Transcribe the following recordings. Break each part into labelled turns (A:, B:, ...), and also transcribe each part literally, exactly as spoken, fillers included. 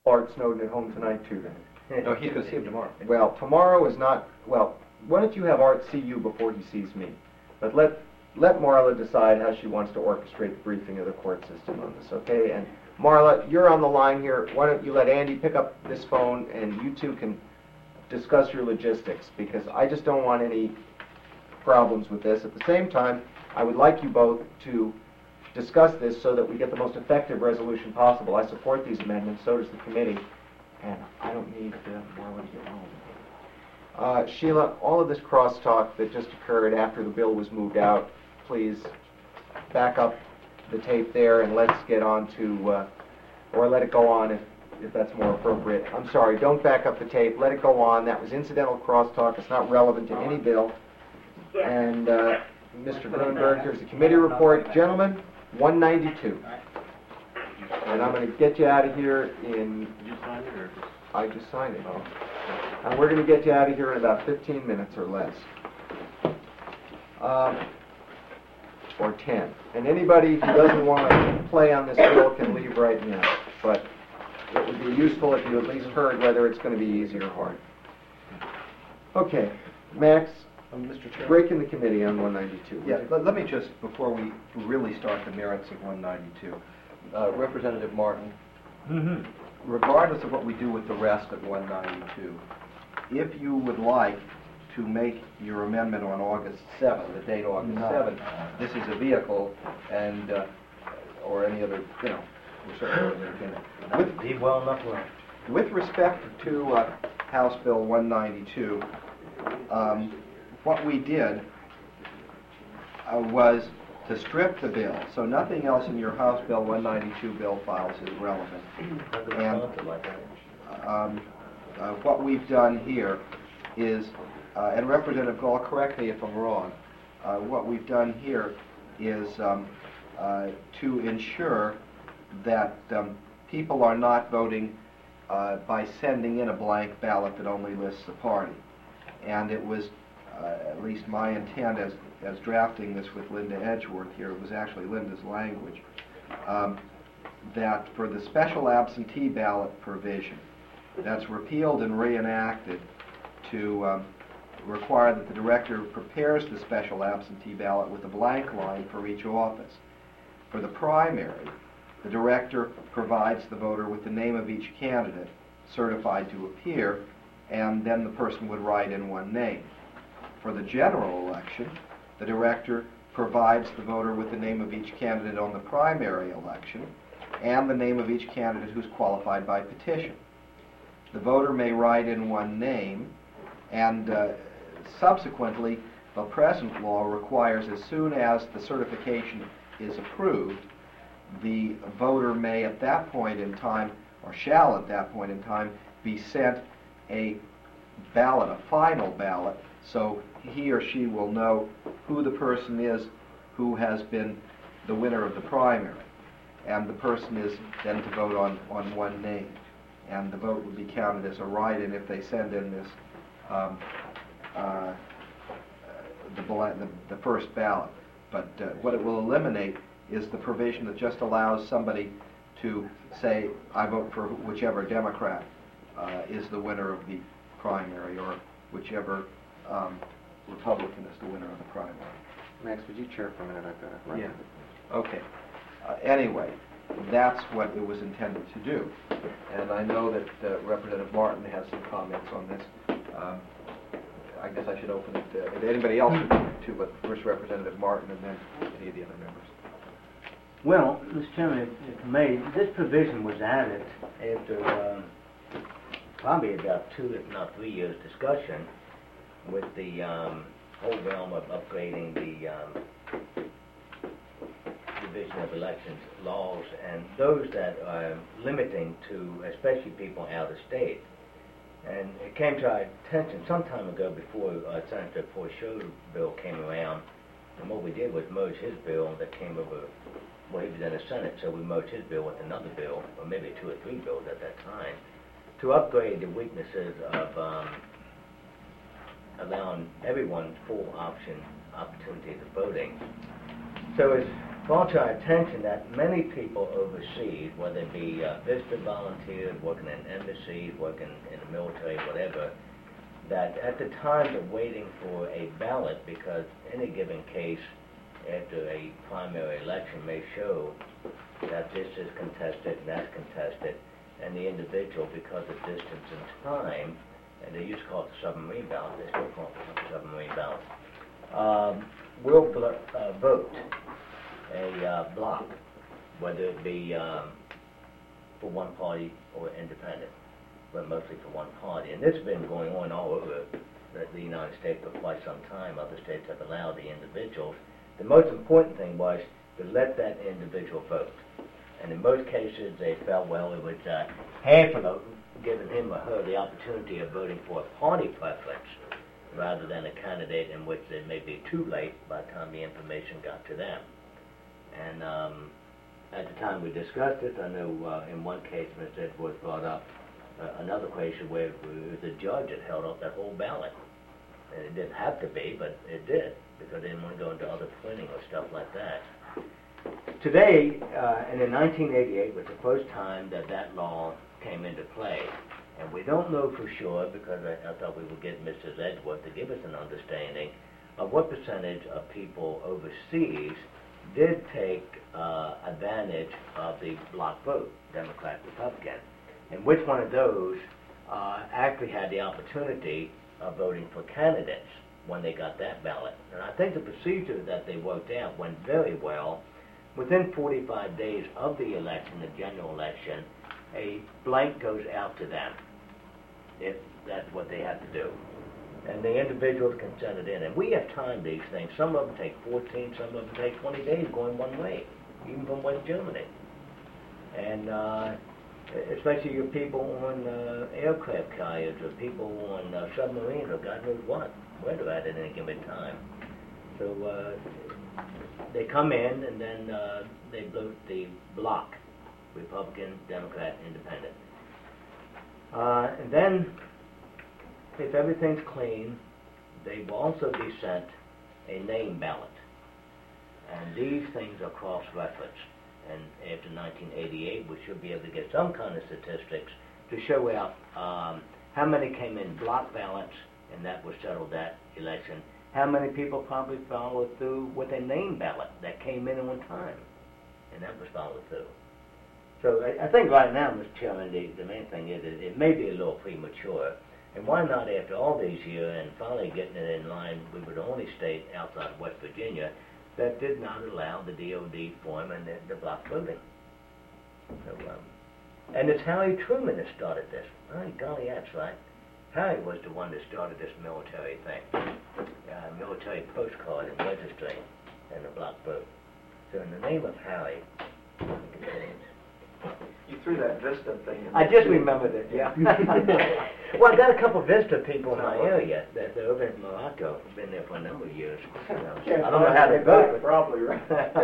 A: Bart Snowden at home tonight too then?
B: No, he's going to see him tomorrow.
A: Well, tomorrow is not, well, why don't you have Art see you before he sees me? But let, let Marla decide how she wants to orchestrate the briefing of the court system on this, okay? And Marla, you're on the line here. Why don't you let Andy pick up this phone and you two can discuss your logistics, because I just don't want any problems with this. At the same time, I would like you both to discuss this so that we get the most effective resolution possible. I support these amendments, so does the committee, and I don't need uh, Marla to get home. Uh, Sheila, all of this crosstalk that just occurred after the bill was moved out, please back up the tape there and let's get on to, uh, or let it go on if, if that's more appropriate. I'm sorry, don't back up the tape, let it go on. That was incidental crosstalk, it's not relevant to any bill. And uh, Mister Grunberg, here's the committee report. Gentlemen, one ninety-two. And I'm going to get you out of here in...
B: Did you sign it or just...
A: I just signed it. And we're going to get you out of here in about fifteen minutes or less. Um, or ten. And anybody who doesn't want to play on this bill can leave right now. But it would be useful if you at least heard whether it's going to be easy or hard. Okay. Max,
B: Um, Mister Chairman.
A: break in the committee on one ninety-two.
B: Yeah, let, let me just, before we really start the merits of one ninety-two, uh, Representative Martin,
C: Mm-hmm.
B: regardless of what we do with the rest of one ninety-two, if you would like to make your amendment on August seventh, the date August seventh, this is a vehicle, and, uh, or any other, you know, we're certainly entertaining. With,
C: Be well enough learned.
B: with respect to uh, House Bill one ninety-two, um, what we did uh, was to strip the bill, so nothing else in your House Bill one ninety-two bill files is relevant. And um, uh, what we've done here is, uh, and Representative Gall, correct me if I'm wrong, uh, what we've done here is um, uh, to ensure that um, people are not voting uh, by sending in a blank ballot that only lists the party. And it was, uh, at least my intent as, as drafting this with Linda Edgeworth here, it was actually Linda's language, um, that for the special absentee ballot provision that's repealed and reenacted to um, require that the director prepares the special absentee ballot with a blank line for each office. For the primary, the director provides the voter with the name of each candidate certified to appear, and then the person would write in one name. For the general election, the director provides the voter with the name of each candidate on the primary election and the name of each candidate who's qualified by petition. The voter may write in one name, and uh, subsequently, the present law requires as soon as the certification is approved, the voter may at that point in time, or shall at that point in time, be sent a ballot, a final ballot, so he or she will know who the person is who has been the winner of the primary. And the person is then to vote on, on one name. And the vote would be counted as a write-in if they send in this, um, uh, the, the, the first ballot. But uh, what it will eliminate is the provision that just allows somebody to say, I vote for whichever Democrat uh, is the winner of the primary, or whichever um, Republican is the winner of the primary.
A: Max, would you chair for a minute? I've got it right.
B: Yeah. Okay. Uh, anyway, that's what it was intended to do. And I know that uh, Representative Martin has some comments on this. Um, I guess I should open it uh, to anybody else too, but first Representative Martin and then any of the other members.
C: Well, Mister Chairman, if, if I may, this provision was added after um, probably about two, if not three years discussion with the um, whole realm of upgrading the um, Division of Elections laws and those that are limiting to especially people out of state. And it came to our attention some time ago before uh, Senator Porcho's bill came around, and what we did was merge his bill that came over, well, he was in the Senate, so we merged his bill with another bill, or maybe two or three bills at that time, to upgrade the weaknesses of um, allowing everyone full option opportunities of voting. So as brought to our attention that many people overseas, whether it be uh, visitor volunteers, working in embassies, working in the military, whatever, that at the time of waiting for a ballot, because any given case after a primary election may show that this is contested and that's contested, and the individual, because of distance and time, and they used to call it the submarine ballot, they still call it the submarine ballot, um, will bl uh, vote a uh, block, whether it be um, for one party or independent, but mostly for one party. And this has been going on all over the, the United States for quite some time. Other states have allowed the individuals. The most important thing was to let that individual vote. And in most cases, they felt, well, it was uh, half of them giving him or her the opportunity of voting for a party preference rather than a candidate in which it may be too late by the time the information got to them. And um, at the time we discussed it, I know uh, in one case Mister Edwards brought up uh, another question where it was the judge that held up that whole ballot. And it didn't have to be, but it did, because they didn't want to go into other printing or stuff like that. Today, uh, and in nineteen eighty-eight was the first time that that law came into play. And we don't know for sure, because I, I thought we would get Missus Edwards to give us an understanding of what percentage of people overseas did take uh, advantage of the block vote, Democrat, Republican, and which one of those uh, actually had the opportunity of voting for candidates when they got that ballot. And I think the procedure that they worked out went very well. Within forty-five days of the election, the general election, a blank goes out to them, if that's what they have to do. And the individuals can send it in. And we have timed these things. Some of them take fourteen, some of them take twenty days going one way, even from West Germany. And uh, especially your people on uh, aircraft carriers or people on uh, submarines or God knows what, where they're at at any given time. So uh, they come in and then uh, they vote the block, Republican, Democrat, Independent. Uh, and then, if everything's clean, they will also be sent a name ballot. And these things are cross-referenced. And after nineteen eighty-eight, we should be able to get some kind of statistics to show out um, how many came in block ballots, and that was settled that election. How many people probably followed through with a name ballot that came in on time, and that was followed through. So I, I think right now, Mister Chairman, the, the main thing is that it may be a little premature. And why not, after all these years and finally getting it in line, we were the only state outside of West Virginia that did not allow the D O D form and the, the block voting. So, um, and it's Harry Truman that started this. Oh, golly, that's right. Harry was the one that started this military thing, uh, military postcard and registering and the block vote. So in the name of Harry,
A: You threw that Vista thing in.
C: I just remembered it, yeah. Well, I've got a couple of Vista people in my area that they're over in Morocco. Been there for a number of years. You know, so I don't know how they vote.
A: Probably, right.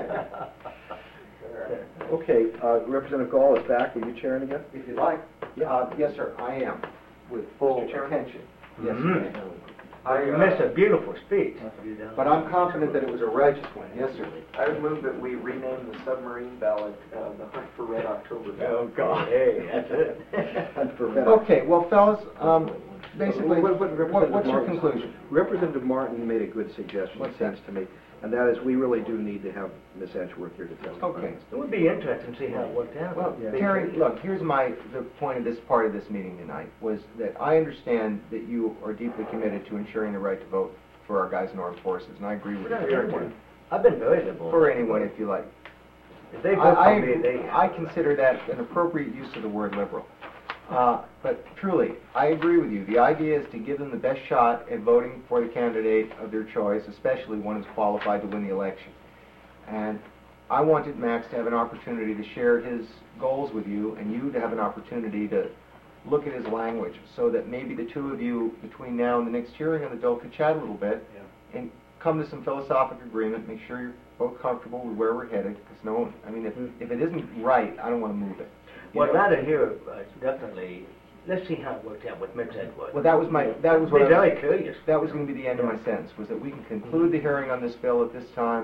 B: Okay, uh, Representative Gall is back. Are you chairing again?
A: If you'd like. Uh, yes, sir, I am, with full attention. Yes,
C: Mhm.
A: sir.
C: I
A: I, uh,
C: missed a beautiful speech.
A: But I'm confident that it was a righteous one. Yes, sir. I would move that we rename the submarine ballot uh, the Hunt for Red October ballot.
C: Oh, God. Hey, that's it.
A: Okay, well, fellas, um, basically,
B: What- what
A: what- what's your
B: Representative
A: conclusion?
B: Representative Martin made a good suggestion, it
A: What's
B: seems to me, and that is we really do need to have Miss Edgeworth here to testify.
A: Okay.
C: It would be interesting to see how it worked out.
A: Well,
B: Yeah.
A: Terry, look, here's my, the point of this part of this meeting tonight, was that I understand that you are deeply committed to ensuring the right to vote for our guys in armed forces, and I agree with
C: Yeah,
A: you.
C: I've been very liberal.
A: For anyone, if you like.
C: If they
A: I,
C: vote
A: I,
C: for me, they...
A: I consider that an appropriate use of the word liberal. Uh, but truly, I agree with you. The idea is to give them the best shot at voting for the candidate of their choice, especially one who's qualified to win the election. And I wanted Max to have an opportunity to share his goals with you, and you to have an opportunity to look at his language, so that maybe the two of you, between now and the next hearing on the bill, could chat a little bit and come to some philosophic agreement, make sure you're both comfortable with where we're headed, because no one, I mean, if, if it isn't right, I don't want to move it. You
C: Well,
A: know?
C: I'd rather hear, uh, definitely, let's see how it worked out with Miss Edwards.
A: Well, that was my, that was
C: I'd
A: what
C: be
A: I was,
C: very curious.
A: that was going to be the end of my sentence, was that we can conclude the hearing on this bill at this time,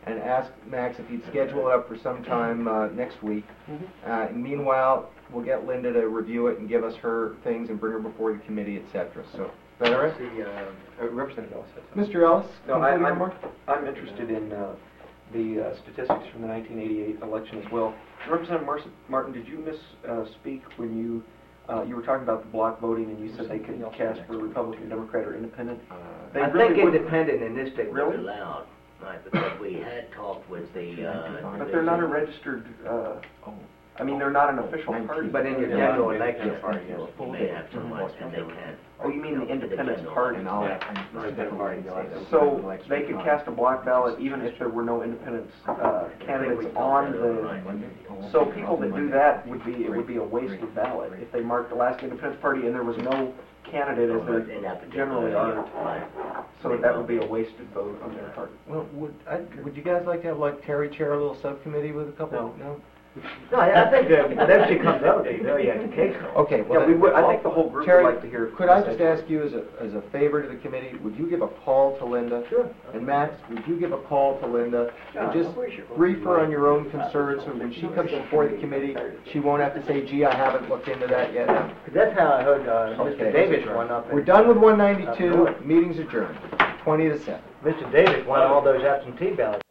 A: and ask Max if he'd schedule it up for sometime uh, next week. Uh, and meanwhile, we'll get Linda to review it and give us her things and bring her before the committee, et cetera. So, is that all right?
D: The, uh, uh, Representative Ellis has something.
A: Mister Ellis,
D: No, I,
A: concluding
D: I'm,
A: remark?
D: I'm interested in uh, the uh, statistics from the nineteen eighty-eight election as well. Representative Mar Martin, did you miss uh, speak when you uh, you were talking about the block voting and you said they could cast for Republican, Democrat, or Independent? They
C: I
D: really
C: think
D: would-
C: independent in this state was
D: Really?
C: allowed, right, because we had talked with the, uh...
D: But they're not a registered. Uh, I mean, they're not an official party.
C: But in your
A: Yeah.
C: general
A: Yeah.
C: election,
A: Yeah.
C: you may have someone, and they can.
D: Oh, you mean the Independence Party?
A: And I'll,
C: Yeah.
A: I'm just different party.
D: So they could cast a block ballot even if there were no independents uh, candidates on the. So people that do that would be, it would be a wasted ballot if they marked the last Independence Party and there was no candidate as there generally are. So that would be a wasted vote on their part.
A: Well, would, I, would you guys like to have, like, Terry chair a little subcommittee with a couple?
D: No.
C: No, I I think uh, whenever she comes out, it'd be very educational.
A: Okay, well
D: Yeah, we
A: then,
D: would, I think the whole group would
A: Terry,
D: like to hear.
A: could I just ask you as a, as a favor to the committee, would you give a call to Linda?
C: Sure.
A: And Max, would you give a call to Linda? And just brief her on your own concerns, so when she comes before the committee, she won't have to say, gee, I haven't looked into that yet.
C: That's how I heard uh, Mister
A: Okay.
C: Davis went up.
A: We're
C: and-
A: done with one ninety-two, meeting's adjourned, twenty to seven.
C: Mister Davis won all those absentee ballots.